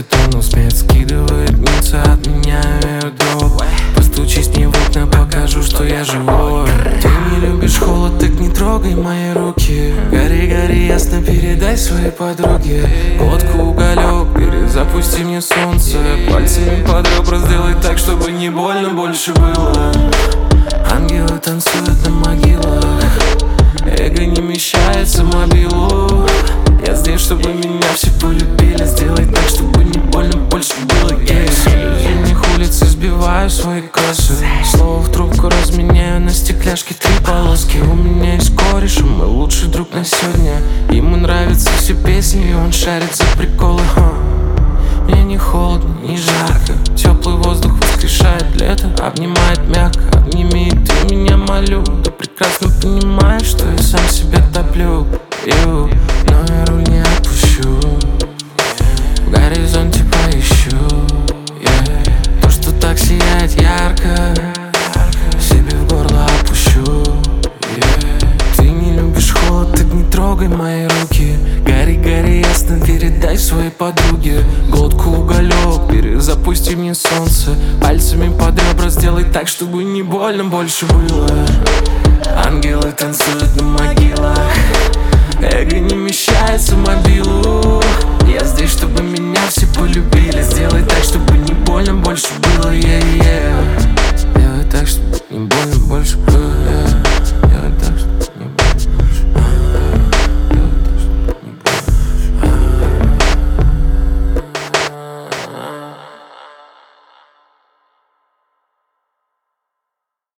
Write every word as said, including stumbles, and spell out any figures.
Если тронул смерть, скидывает ницы, отменяю дроп. Постучись мне в окна, покажу, что я живой. Ты не любишь холод, так не трогай мои руки. Гори, гори, ясно, передай своей подруге. Водку, уголек, перезапусти мне солнце. Пальцами под ребра сделай так, чтобы не больно больше было. Ангелы танцуют на могилах. Эго не вмещается в мобилу. Я здесь, чтобы меня все полюбили. Сделай так, чтобы не больно больше было. Я из зимних улиц избиваю свои кассы. Слово в трубку разменяю на стекляшке три полоски. У меня есть кореш, мой лучший друг на сегодня. Ему нравятся все песни, и он шарит за приколы. Мне не холодно, не жарко. Теплый воздух воскрешает лето, обнимает мягко. Обними, ты меня молю. Ты прекрасно понимаешь, что я сам себя топлю. Ю, но я руль не отпущу. В горизонте поищу, yeah. То, что так сияет ярко, себе в горло опущу, yeah. Ты не любишь холод, так не трогай мои руки. Гори, гори, ясно, передай своей подруге. Глотку, уголек, перезапусти мне солнце. Пальцами под ребра сделай так, чтобы не больно больше было. Ангелы танцуют на могилах. Эго не вмещается в мобилу. Я здесь, чтобы меня все полюбили. Сделай так, чтобы не больно больше было. Я